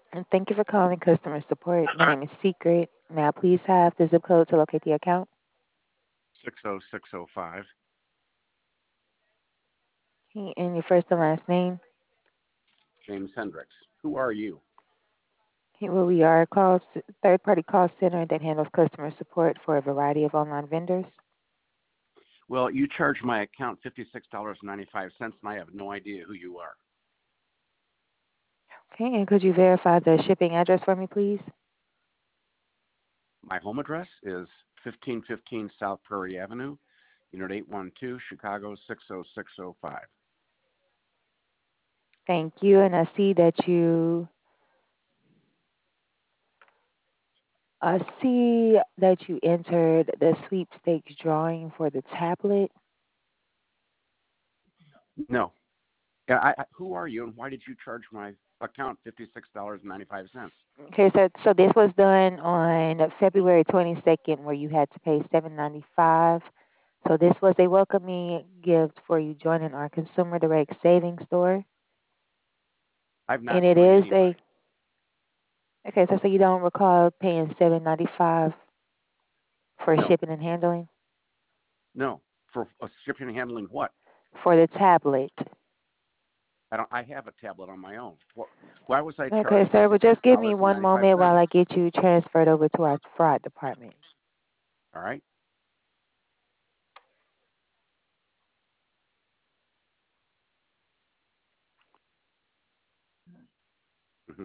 And thank you for calling customer support. My name is Secret. May I please have the zip code to locate the account? 60605. Okay, and your first and last name. James Hendricks. Who are you? Okay, well, we are a third-party call center that handles customer support for a variety of online vendors. Well, you charge my account $56.95, and I have no idea who you are. Okay, and could you verify the shipping address for me, please? My home address is 1515 South Prairie Avenue, Unit 812, Chicago 60605. Thank you. And I see that you entered the sweepstakes drawing for the tablet. No. Who are you, and why did you charge my account $56.95? Okay, so this was done on February 22nd, where you had to pay $7.95. So this was a welcoming gift for you joining our Consumer Direct Savings Store, I've and not it joined is anybody. so you don't recall paying $7.95 for No. shipping and handling No. For shipping and handling what? for the tablet. I have a tablet on my own. Why was I Okay, charged sir, well, just give me one moment while $56.95? I get you transferred over to our fraud department. All right. Mm-hmm.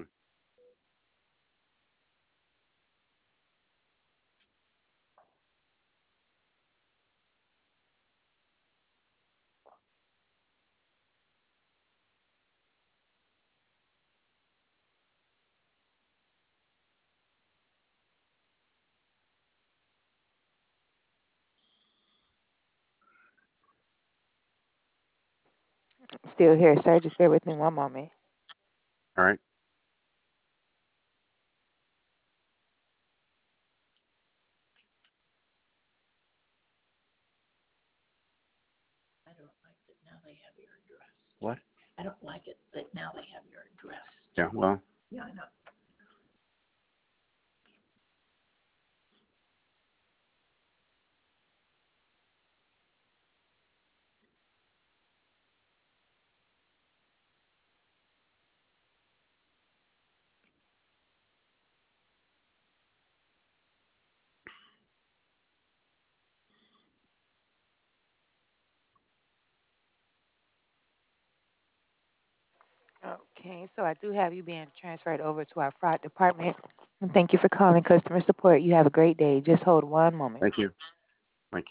Still here, sir. Just bear with me one moment. All right. I don't like that now they have your address. What? I don't like it that now they have your address. Yeah. Well. Yeah, I know. Okay, so I do have you being transferred over to our fraud department. And thank you for calling customer support. You have a great day. Just hold one moment. Thank you.